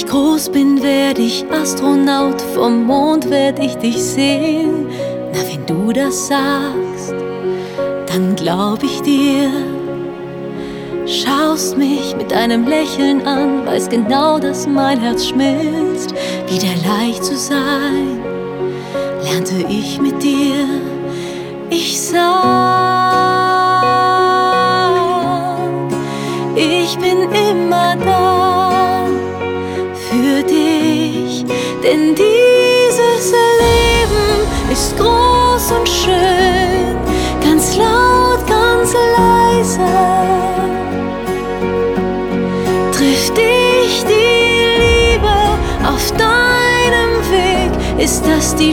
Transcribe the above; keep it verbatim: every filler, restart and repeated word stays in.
groß bin, werd ich Astronaut, vom Mond werd ich dich sehen. Na, wenn du das sagst, dann glaub ich dir. Schaust mich mit einem Lächeln an, weißt genau, dass mein Herz schmilzt. Wieder leicht zu sein, lernte ich mit dir. Ich sag, ich bin immer da für dich, denn dieses Leben ist groß und schön, ganz laut, ganz leise. Trifft dich die Liebe auf deinem Weg, ist das die